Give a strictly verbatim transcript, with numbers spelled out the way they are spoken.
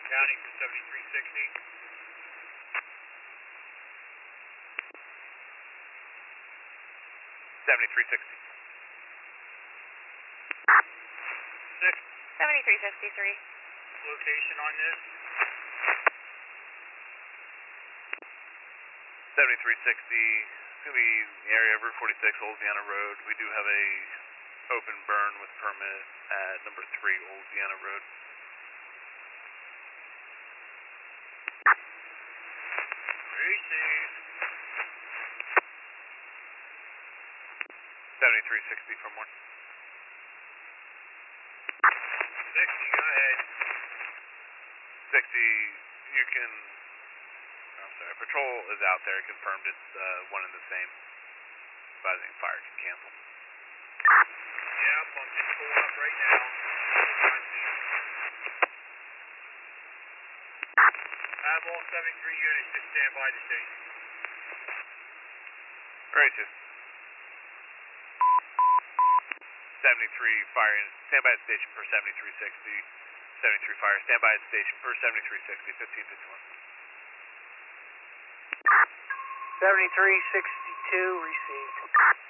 Counting to seventy-three sixty. seventy-three sixty. Six. seventy-three fifty-three. Location on this? seventy-three sixty. It's going to be the area of Route forty-six, Old Vienna Road. We do have a open burn with permit at number three, Old Vienna Road. Receive. seventy-three sixty from one. sixty, go ahead. sixty, you can, I'm sorry, patrol is out there, confirmed it's uh, one and the same. Advising fire can cancel. Yep, I'm just pulling up right now. I have all seventy-three units to stand by the station. Alright, just seventy-three fire, stand by the station for seventy-three sixty. seventy-three fire, stand by the station for seventy-three sixty, fifteen fifty-one. seventy-three sixty-two received.